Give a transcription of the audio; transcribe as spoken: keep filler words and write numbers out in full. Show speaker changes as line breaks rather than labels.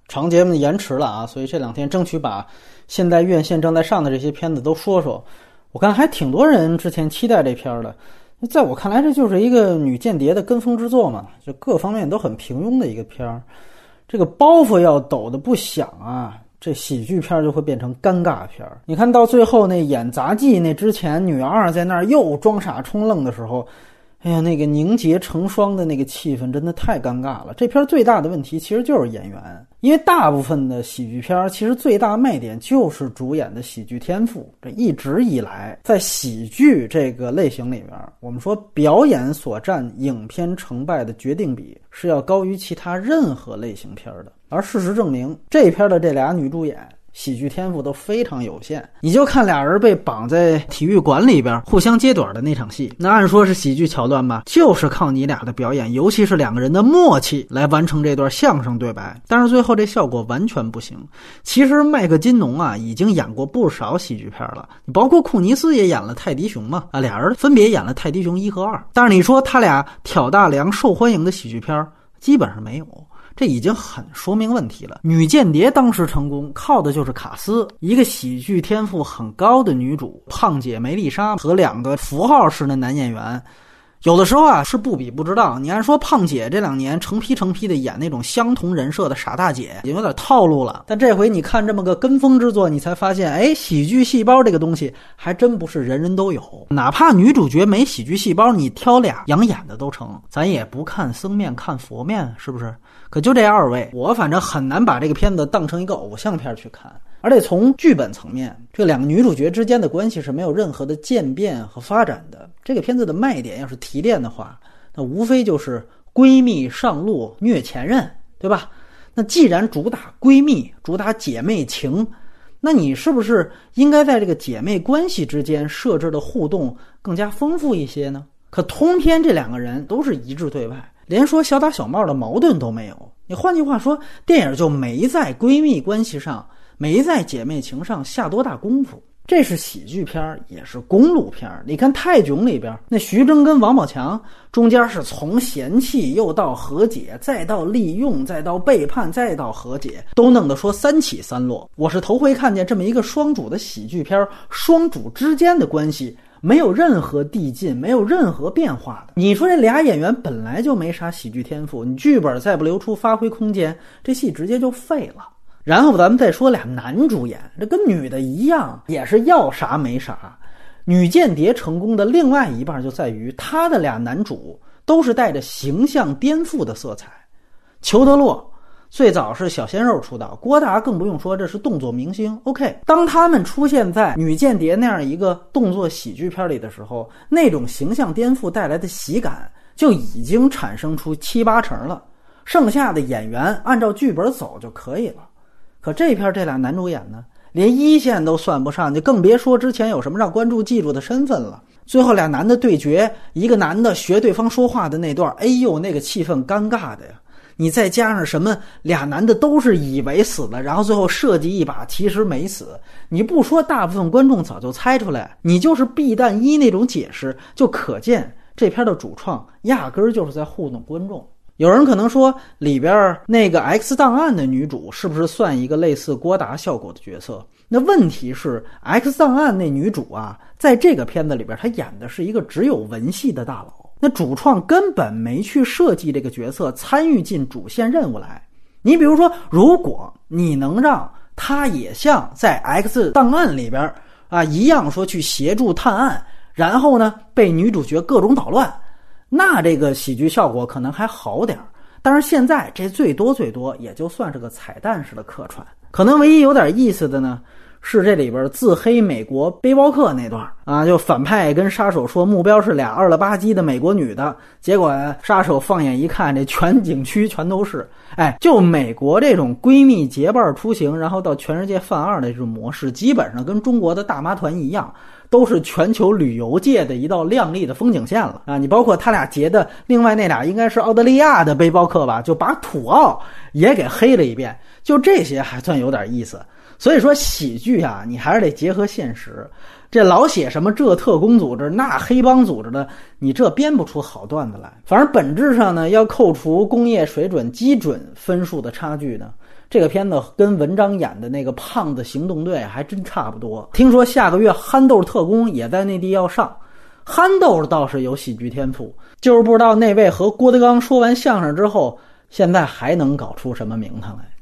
长节目延迟了啊，所以这两天争取把现在院线正在上的这些片子都说说。我看还挺多人之前期待这片的，在我看来这就是一个女间谍的跟风之作嘛，就各方面都很平庸的一个片。这个包袱要抖的不响啊，这喜剧片就会变成尴尬片。你看到最后那演杂技那之前女二在那儿又装傻充愣的时候，哎呀，那个凝结成霜的那个气氛真的太尴尬了。这片最大的问题其实就是演员，因为大部分的喜剧片其实最大卖点就是主演的喜剧天赋。这一直以来在喜剧这个类型里面，我们说表演所占影片成败的决定比是要高于其他任何类型片的。而事实证明，这片的这俩女主演喜剧天赋都非常有限。你就看俩人被绑在体育馆里边互相接短的那场戏，那按说是喜剧桥段吧，就是靠你俩的表演，尤其是两个人的默契来完成这段相声对白。但是最后这效果完全不行。其实麦克金农啊已经演过不少喜剧片了，你包括库尼斯也演了泰迪熊嘛，啊，俩人分别演了泰迪熊一和二。但是你说他俩挑大梁受欢迎的喜剧片基本上没有。这已经很说明问题了。女间谍当时成功靠的就是卡斯，一个喜剧天赋很高的女主胖姐梅丽莎和两个符号式的男演员。有的时候啊是不比不知道，你按说胖姐这两年成批成批的演那种相同人设的傻大姐已经有点套路了，但这回你看这么个跟风之作，你才发现哎，喜剧细胞这个东西还真不是人人都有。哪怕女主角没喜剧细胞，你挑俩养眼的都成。咱也不看僧面看佛面，是不是？可就这二位，我反正很难把这个片子当成一个偶像片去看。而且从剧本层面，这两个女主角之间的关系是没有任何的渐变和发展的。这个片子的卖点要是提炼的话，那无非就是闺蜜上路虐前任，对吧？那既然主打闺蜜，主打姐妹情，那你是不是应该在这个姐妹关系之间设置的互动更加丰富一些呢？可通篇这两个人都是一致对外，连说小打小闹的矛盾都没有。你换句话说，电影就没在闺蜜关系上，没在姐妹情上下多大功夫。这是喜剧片也是公路片。你看泰囧里边那徐峥跟王宝强中间是从嫌弃又到和解，再到利用，再到背叛，再到和解，都弄得说三起三落。我是头回看见这么一个双主的喜剧片，双主之间的关系没有任何递进，没有任何变化的。你说这俩演员本来就没啥喜剧天赋，你剧本再不留出发挥空间，这戏直接就废了。然后咱们再说俩男主演，这跟女的一样，也是要啥没啥。女间谍成功的另外一半就在于他的俩男主都是带着形象颠覆的色彩。裘德洛最早是小鲜肉出道，郭达更不用说，这是动作明星。 OK， 当他们出现在女间谍那样一个动作喜剧片里的时候，那种形象颠覆带来的喜感就已经产生出七八成了，剩下的演员按照剧本走就可以了。可这片这俩男主演呢，连一线都算不上，就更别说之前有什么让观众记住的身份了。最后俩男的对决，一个男的学对方说话的那段，哎呦，那个气氛尴尬的呀。你再加上什么俩男的都是以为死了，然后最后射击一把其实没死，你不说大部分观众早就猜出来，你就是避弹衣那种解释，就可见这片的主创压根儿就是在糊弄观众。有人可能说里边那个 X 档案的女主是不是算一个类似郭达效果的角色？那问题是 X 档案那女主啊，在这个片子里边她演的是一个只有文戏的大佬，那主创根本没去设计这个角色参与进主线任务来。你比如说，如果你能让她也像在 X 档案里边啊一样说去协助探案，然后呢被女主角各种捣乱，那这个喜剧效果可能还好点。但是现在这最多最多也就算是个彩蛋式的客串。可能唯一有点意思的呢，是这里边自黑美国背包客那段啊，就反派跟杀手说目标是俩二了吧唧的美国女的，结果杀手放眼一看，这全景区全都是。哎，就美国这种闺蜜结伴出行，然后到全世界犯二的这种模式，基本上跟中国的大妈团一样，都是全球旅游界的一道亮丽的风景线了啊！你包括他俩结的另外那俩应该是澳大利亚的背包客吧，就把土澳也给黑了一遍，就这些还算有点意思。所以说喜剧啊，你还是得结合现实。这老写什么这特工组织那黑帮组织的，你这编不出好段子来。反正本质上呢，要扣除工业水准基准分数的差距呢， 这个片子跟文章演的那个胖子行动队还真差不多。听说下个月憨豆特工也在内地要上，憨豆倒是有喜剧天赋，就是不知道那位和郭德纲说完相声之后，现在还能搞出什么名堂来。